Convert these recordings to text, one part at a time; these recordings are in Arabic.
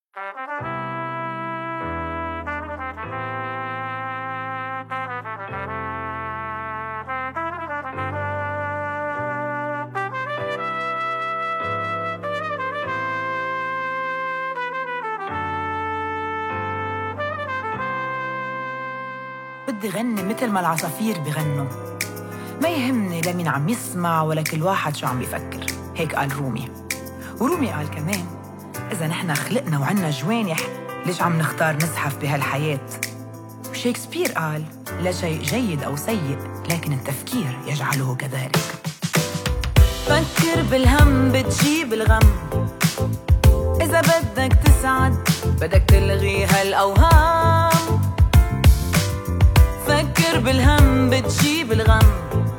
بدي غني مثل ما العصافير بغنوا، ما يهمني لمين عم يسمع ولا كل واحد شو عم يفكر. هيك قال رومي. ورومي قال كمان إذا نحنا خلقنا وعنا جوانح ليش عم نختار نزحف بهالحياة؟ وشيكسبير قال لا شيء جيد أو سيء لكن التفكير يجعله كذلك. فكر بالهم بتجيب الغم، إذا بدك تسعد بدك تلغي هالأوهام. فكر بالهم بتجيب الغم،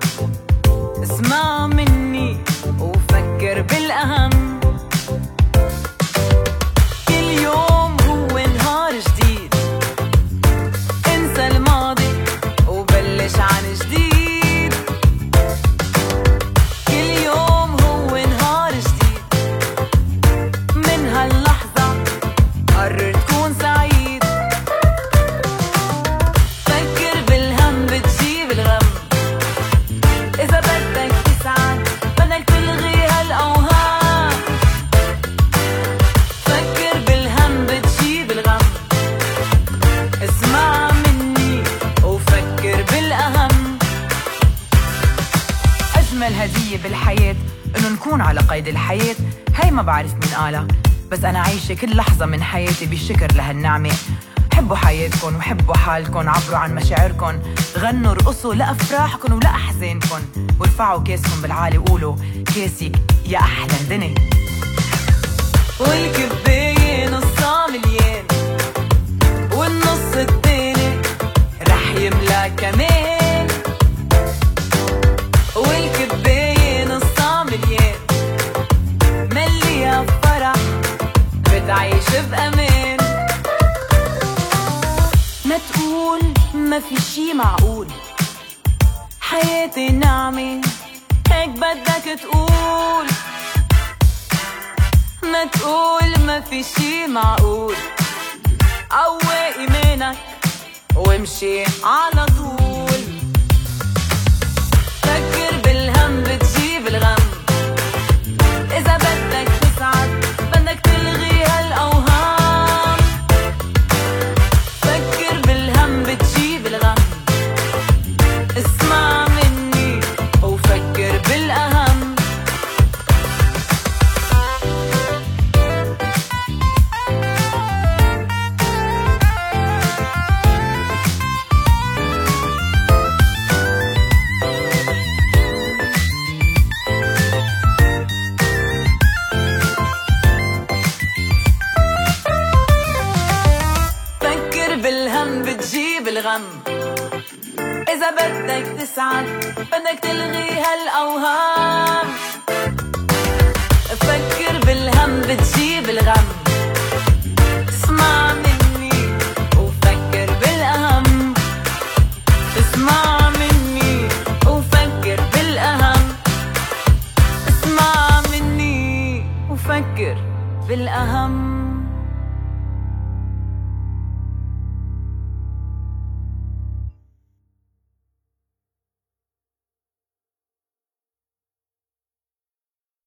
اسمع مني وفكر بالأهم. كل يوم هو نهار جديد، انسى الماضي وبلش عن جديد. كل يوم هو نهار جديد، من هاللحظة قرر تكون سعيد. فكر بالهم بتجيب الغم، إذا بدك تسعد بدك تلغي هالأوهام. فكر بالهم بتجيب الغم، اسمع مني وفكر بالأهم. أجمل هدية بالحياة إنه نكون على قيد الحياة، هاي ما بعرف مين قالها، بس أنا عايشة كل لحظة من حياتي بالشكر لهالنعمة. حبوا حياتكن وحبوا حالكن، عبروا عن مشاعركن، غنوا رقصوا لأفراحكن ولأحزانكن، وارفعوا كاسكن بالعالي وقولوا كاسك يا أحلى الدنيا. والكباية نصها مليان والنص التاني رح يملى كمان. والكباية نصها مليان مليها فرح بتعيش بأمان. ما تقول ما في شي معقول، حياتي نعمة هيك بدك تقول. ما تقول ما في شي معقول، قوي إيمانك وامشي على طول. فكر بالهم بتجيب الغم، إذا بدك تسعد بدك تلغي هالأوهام. فكر بالهم بتجيب الغم، اسمع مني وفكر بالأهم. فكر بالهم بتجيب الغم، إذا بدك تسعد بدك تلغي هالأوهام. فكر بالهم بتجيب الغم، اسمع مني وفكر بالأهم. اسمع مني وفكر بالأهم. اسمع مني وفكر بالأهم.